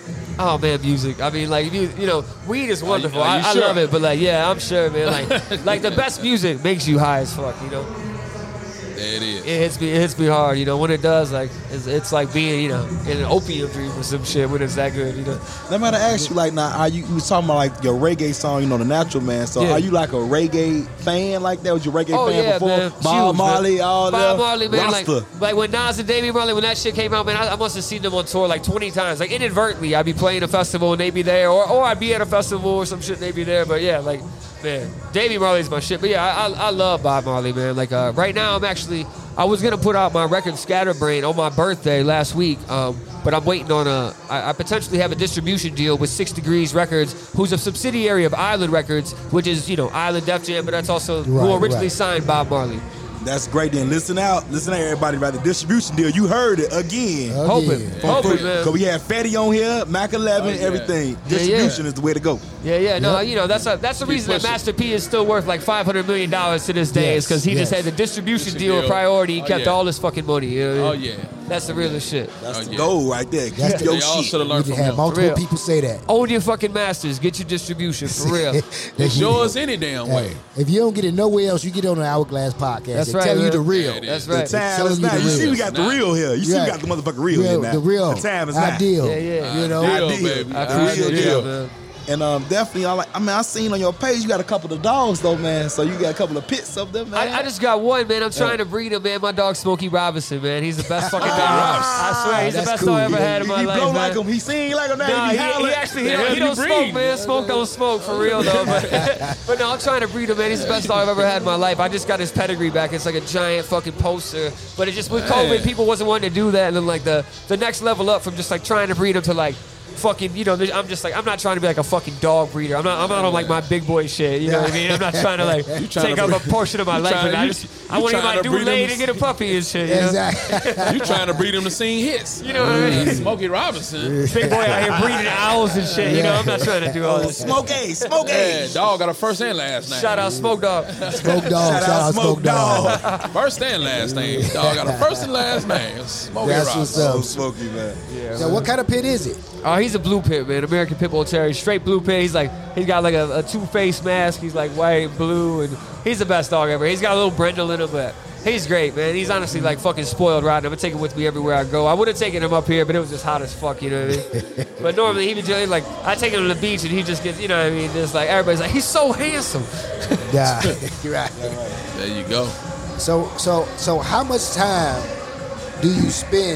Oh man, music. I mean, like you, you know, weed is wonderful. are you I, I sure? love it, but like, yeah, I'm sure, man. Like, like the best music makes you high as fuck. You know, There it is. it hits me. It hits me hard. You know, when it does, like, it's, it's like being, you know, in an opium dream or some shit when it's that good. You know. Let me ask you, like, now, are you, you was talking about, like, your reggae song, you know, The Natural Man. So, Yeah. are you, like, a reggae fan like that? Was you a reggae Oh fan yeah, before? man. Bob Huge, Marley, man. all Bob that. Marley, man. Rasta. Like, like when Nas and Damian Marley, when that shit came out, man, I, I must have seen them on tour like twenty times. Like inadvertently, I'd be playing a festival and they'd be there, or or I'd be at a festival or some shit and they'd be there. But yeah, like, man, Damian Marley's my shit. But yeah, I, I, I love Bob Marley, man. Like uh, right now, I'm actually I was gonna put out my record Scatterbrain on my birthday last week, um, but I'm waiting on a. I, I potentially have a distribution deal with Six Degrees Records, who's a subsidiary of Island Records, which is you know Island Def Jam, but that's also who Right, originally right. signed Bob Marley. That's great. Then listen out. Listen out, everybody, about the distribution deal. You heard it again. Again. Hoping, hoping, man. Because we had Fetty on here, Mac eleven, Oh, yeah. everything. yeah. Distribution is the way to go. Yeah, yeah, no, Yep. you know that's a, that's the Keep reason that pushing. Master P is still worth like five hundred million dollars to this day. Yes, is because he just yes. had the distribution Distribution deal a deal. priority. He Oh, kept yeah. all his fucking money. You know what I Oh mean? yeah. That's the realest shit. That's Oh, the yeah. goal right there. That's Keep the- your They all shit. should have You learned can from have him. multiple real. people say that. Own your fucking masters. Get your distribution for real. It's yours any damn way. Hey, if you don't get it nowhere else, you get on the Hourglass podcast. That's They right, tell you man. the real. Yeah, it That's is. right. The time Telling is you now. the You see, real. we got the Nah. real here. You see, we Right. got the motherfucking real, here now. The real. The time is now. Ideal. Yeah, yeah. You know. Ideal, Ideal. baby. I The appreciate real it, deal. man. And um, definitely, I like. I mean, I seen on your page you got a couple of dogs though, man. So you got a couple of pits of them, man. I, I just got one, man. I'm trying to breed him, man. My dog, Smokey Robinson, man. He's the best fucking dog. I swear, he's the That's best cool. dog I ever He- had in my he life, blow man. like him. He sing like him. Now Nah, he, he, be he hollering. actually he Yeah, don't, he you don't breed. smoke, man. Smoke don't smoke for real though. But, but no, I'm trying to breed him, man. He's the best dog I've ever had in my life. I just got his pedigree back. It's like a giant fucking poster. But it just with COVID, Man. people wasn't wanting to do that. And then like the the next level up from just like trying to breed him to like fucking, you know, I'm just like, I'm not trying to be like a fucking dog breeder. I'm not, I'm not on like my big boy shit. You know what I mean? I'm not trying to like trying take to up a breed- portion of my you life. trying- But I you- just, I you want to get trying my to dude breed laid them- and get a puppy and shit. You know? Exactly. You trying to breed him to sing hits. You know what I mean? Smokey Robinson. Big boy out here breeding owls and shit. You know, I'm not trying to do all Oh, this. smoke A, smoke Yeah, A. dog got a first and last name. Shout out Smoke Dog. Smoke dog. Shout out Smoke Dog. First and last name. Dog got a first and last name. Smokey That's what's Robinson. up. Oh, Smokey, man. So what kind of pit is it? Oh, he's a blue pit, man. American Pit Bull Terrier. Straight blue pit. He's like, he's got like a, a two-faced mask. He's like white and blue, and he's the best dog ever. He's got a little brindle in him, but he's great, man. He's honestly like fucking spoiled riding him. I take him with me everywhere I go. I would have taken him up here, but it was just hot as fuck, you know what I mean? But normally he would just like, I take him to the beach and he just gets, you know what I mean? Just like, everybody's like, he's so handsome. Yeah. right. There you go. So so so how much time do you spend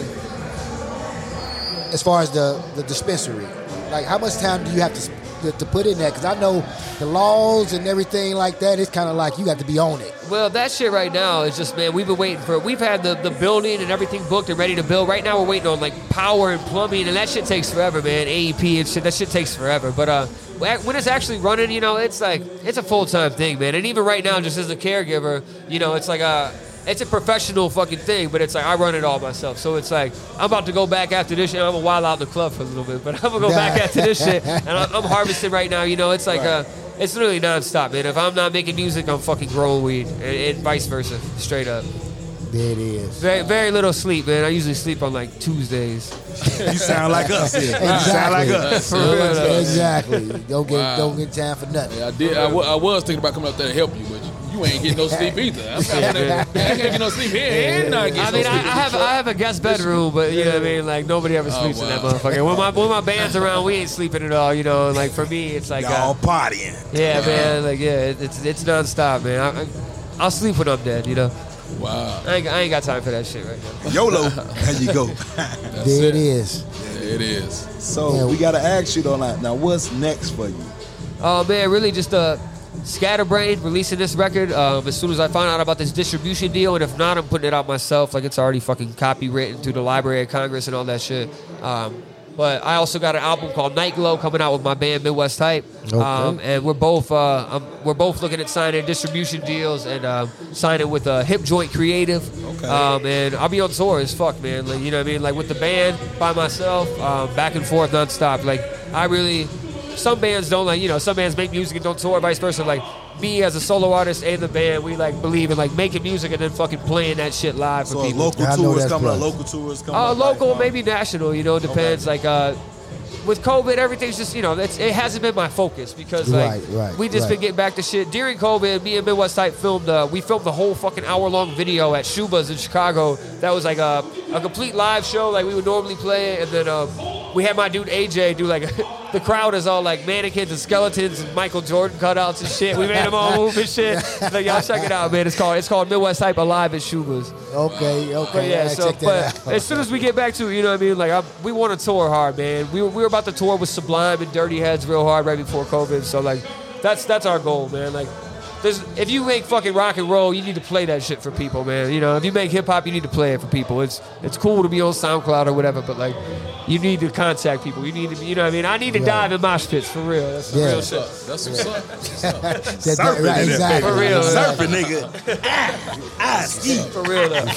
as far as the, the dispensary? Like how much time do you have to sp- to, to put in that? Because I know the laws and everything like that, it's kind of like you got to be on it. Well, that shit right now is just, man, we've been waiting for it. We've had the, the building and everything booked and ready to build. Right now we're waiting on, like, power and plumbing, and that shit takes forever, man. A E P and shit, that shit takes forever. But uh, when it's actually running, you know, it's like, it's a full-time thing, man. And even right now, just as a caregiver, you know, it's like, uh, it's a professional fucking thing, but it's like I run it all myself. So it's like I'm about to go back after this shit. I'm gonna wild out in the club for a little bit, but I'm gonna go back after this shit, and I'm, I'm harvesting right now. You know, it's like Right. uh, it's literally nonstop, man. If I'm not making music, I'm fucking growing weed, and, and vice versa, straight up. There it is. Very very little sleep, man. I usually sleep on like Tuesdays. You sound like us here. You Exactly. sound like us. For real, though. Exactly. Don't get Wow. don't get time for nothing. Yeah, I did. I, w- I was thinking about coming up there to help you, but you, you ain't getting no sleep either. I'm not gonna, I can't get no sleep here and not get I no mean, I, I sleep. have I have a guest bedroom, but you know what I mean. Like nobody ever Oh, sleeps in that wow. motherfucker. When my when my band's around, we ain't sleeping at all. You know, like for me, it's like Y'all uh, partying. yeah, man. Like yeah, it, it's it's nonstop, man. I, I, I'll sleep when I'm dead. You know, Wow. I ain't, I ain't got time for that shit right now. YOLO. There you go. That's There it it. is. There it is. So Yeah. we gotta ask you though, like, now what's next for you? Oh man, really just uh, Scatterbrain releasing this record. Um, as soon as I find out about this distribution deal, and if not, I'm putting it out myself. Like it's already fucking copywritten through the Library of Congress and all that shit. Um, but I also got an album called Night Glow coming out with my band Midwest Type, Okay. um, and we're both uh, um, we're both looking at signing distribution deals and um, signing with uh, Hip Joint Creative. Okay. Um, and I'll be on tour as fuck, man. Like, you know what I mean? Like with the band by myself, um, back and forth nonstop. Like I really. Some bands don't like, you know, some bands make music and don't tour, vice versa. Like me as a solo artist and the band, we like believe in like making music and then fucking playing that shit live for So people. local I know tours that's coming up, right. local tours coming Uh, up. local, like, uh, maybe national, you know, it depends. Like uh, with COVID, everything's just, you know, it's, it hasn't been my focus because like Right, right, we just right. been getting back to shit. During COVID, me and Midwest Type filmed, uh, we filmed the whole fucking hour long video at Shuba's in Chicago. That was like a, a complete live show like we would normally play it. And then uh, we had my dude A J do like, the crowd is all like mannequins and skeletons and Michael Jordan cutouts and shit. We made them all move and shit. Like, y'all check it out, man. It's called, it's called Midwest Type Alive at Shuba's. Okay, okay. But yeah, I so check that but out. as soon as we get back to it, you know what I mean? Like I, we want to tour hard, man. We were, we were about to tour with Sublime and Dirty Heads real hard right before COVID. So like, that's that's our goal, man. Like, there's if you make fucking rock and roll, you need to play that shit for people, man. You know, if you make hip hop, you need to play it for people. It's it's cool to be on SoundCloud or whatever, but like, you need to contact people. You need to, be, you know what I mean? I need to Right. dive in mosh pits for real. That's the Yeah. real What's shit. up? That's what's up. That's what's up. That- that- Surfing right, in that exactly. For real, Surfing, nigga. ah, ah, ski. For real though.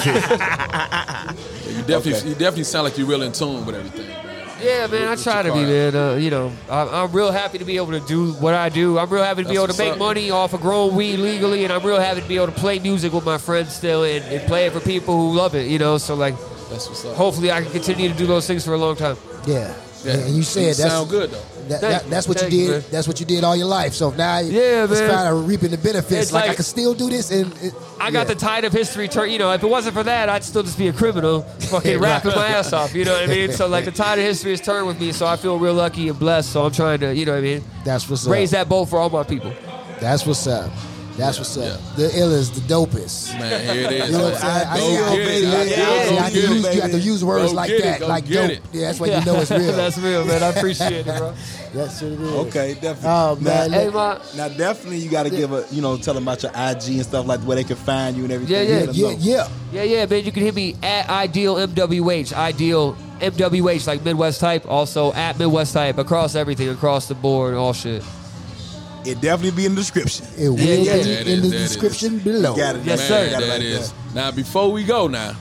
You definitely, Okay. you definitely sound like you're real in tune with everything, man. Yeah, man, I With try to your be, craft. man. Uh, you know, I'm, I'm real happy to be able to do what I do. I'm real happy to be That's able to what's make up. money off of growing weed legally, and I'm real happy to be able to play music with my friends still and, and play it for people who love it, you know? So, like, That's what's up. hopefully I can continue to do those things for a long time. Yeah. Yeah. And you said You that's sound good though. That, Thank that, you. that's what Thank you you, did. man. That's what you did all your life. So now Yeah, it's man. kind of reaping the benefits. It's Like, I like- can still do this, and it, I got yeah. the tide of history turn. You know, if it wasn't for that, I'd still just be a criminal, fucking Right. rapping my ass off. You know what I mean? So, like, the tide of history has turned with me, so I feel real lucky and blessed. So I'm trying to, you know what I mean? That's what's up. Raise that boat for all my people. That's what's up. That's what's up. yeah. The illest, the dopest. Man, here it is. You know what I'm saying? I Go see how- get it. yeah, Go yeah, get yeah, it. I Go have to get use- it. You have to use words Go like get it. that, Go like get dope. it. Yeah, that's why you know it's real. That's real, man. I appreciate it, bro. That's what it is. Okay, definitely. Oh, man. Now, Hey, ma. now definitely you got to give a, you know, tell them about your I G and stuff like where they can find you and everything. Yeah, yeah, Let them Yeah, know. yeah. Yeah, yeah, man. You can hit me at Ideal M W H. Ideal M W H, like Midwest Type. Also at Midwest Type. Across everything, across the board, all shit. It definitely be in the description. It will Yeah, yeah. be There it in is, the there it is. description below. Got it. Yes, man. sir. Got it That right is. there. Now, before we go now,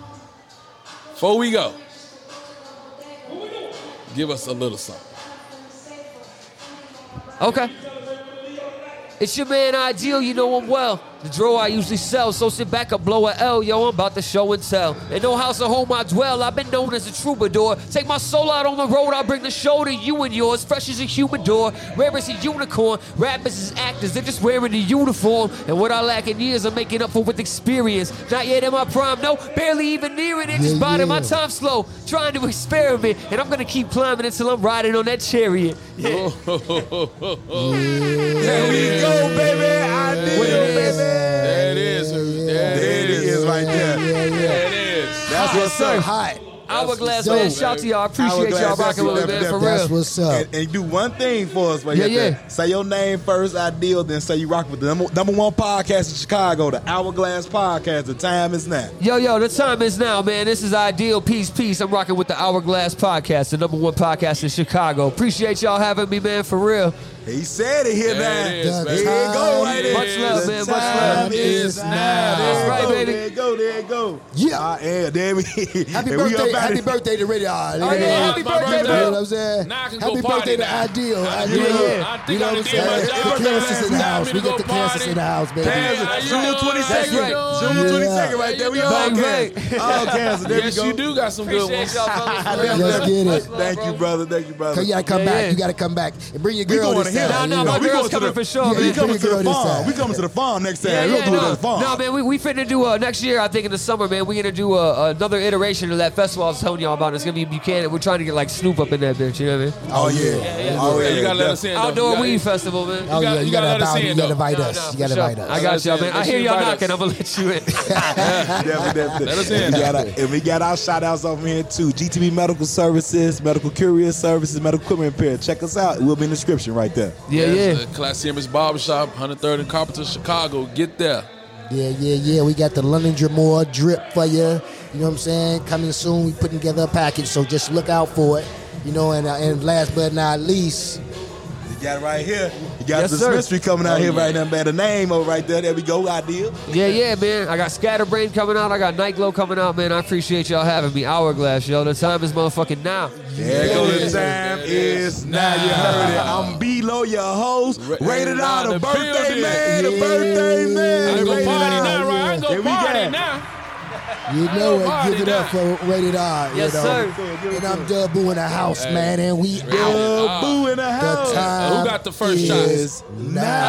before we go, give us a little something. Okay. It's your man Ideal, you know him well. The draw I usually sell, so sit back and blow a L, yo, I'm about to show and tell. In no house or home I dwell, I've been known as a troubadour. Take my soul out on the road, I bring the show to you and yours. Fresh as a humidor, rare as a unicorn. Rappers as actors, they're just wearing the uniform. And what I lack in years, I'm making up for with experience. Not yet in my prime, no, barely even near it. And just Yeah, biding my yeah. time slow, trying to experiment. And I'm gonna keep climbing until I'm riding on that chariot. Yeah. There we go, baby. I did What it, it is. baby. There it is. There There it it is right there. Yeah, yeah. There it is. That's Yes, what's sir. up. Hot. Hourglass, dope, man. Shout to y'all. I appreciate y'all Hourglass, rocking with me, definitely, man, for That's real. what's up. And, and do one thing for us, man. Yeah, You have to yeah. Say your name first, Ideal, then say you rock with the number, number one podcast in Chicago, the Hourglass Podcast. The time is now. Yo, yo, the time is now, man. This is Ideal. Peace, peace. I'm rocking with the Hourglass Podcast, the number one podcast in Chicago. Appreciate y'all having me, man, for real. He said it here, There man. it is, The baby. Here you go, right there. Much love, The man, much time love. is now. There right, you go, baby. There you go. There you go. Yeah. Uh, yeah, there we. Happy and we birthday, up out happy of- birthday to Radio R. Oh, yeah, happy my birthday, birthday. You know bro. what I'm saying? Now I can go Happy party birthday to now. Ideal. Yeah, Ideal. yeah. I think You know I what I'm done did saying? my The job. Kansas in the Time house. to We go got the Kansas party. in the house, baby. Kansas, How you June doing? twenty-second. How you doing? June Yeah. twenty-second, right there. We How all you doing? Kansas. All Kansas. There we Yes, go. you do got some good Appreciate ones. y'all, fellas. Let's get it. Thank you, brother. Thank you, brother. Cause you gotta come Yeah, back. yeah. You gotta come back and bring your We girl going this to him. time. No, no, you my know? we girl's going to coming the- for sure, Yeah, We man. you coming bring to your the girl this farm. time. We coming to the farm next time. Yeah, we yeah, gonna do it no, at the farm. no, man, we, we finna do uh, next year. I think in the summer, man, we gonna do uh, another iteration of that festival I was telling y'all about. It's gonna be in Buchanan. We're trying to get like Snoop up in that bitch. You know what I mean? Oh yeah. Oh yeah. You gotta let us in. though. Outdoor You gotta- weed festival, man. Oh gotta- yeah, you you gotta gotta let us invite in, you gotta though. invite No, us. no, You gotta for sure. invite us. I got y'all, man. Let I us hear in. y'all Invite knocking. us. I'm gonna let you in. Definitely, definitely. Let us in. And we got our, and we got our shout outs over here too. G T B Medical Services, Medical Courier Services, Medical Equipment Repair. Check us out. It will be in the description right there. Yeah, Yes, yeah. the Classy Image Barbershop, one hundred third and Carpenter, Chicago. Get there. Yeah, yeah, yeah. We got the London Dremore drip for you. You know what I'm saying? Coming soon. We putting together a package, so just look out for it. You know, and uh, and last but not least, You got it right here. You got Yes, the sir. mystery coming out Oh, here yeah. right now, man. The name over right there. There we go. Ideal. Yeah, yeah, man. I got Scatterbrain coming out. I got Night Glow coming out, man. I appreciate y'all having me. Hourglass, yo. The time is motherfucking now. There go the Yeah. time Yeah. is now. You heard it. I'm B-Lo, your host. Ra- Rated R, the the birthday building. man. The Yeah. birthday man. I can go Rated party R. now, right? I can Here go we party go. now. you know it. party Give it up now. for Rated R. Yes, you know? sir. And I'm Dub Boo in the house, man, and we out. Uh, Boo in the The house. time Who got the first is shot?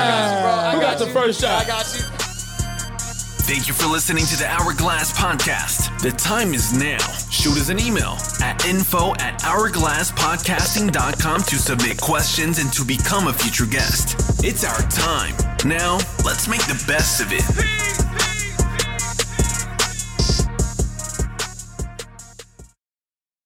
now. Who got the first shot? I got you. Thank you for listening to the Hourglass Podcast. The time is now. Shoot us an email at info at hourglass podcasting dot com to submit questions and to become a future guest. It's our time. Now, let's make the best of it.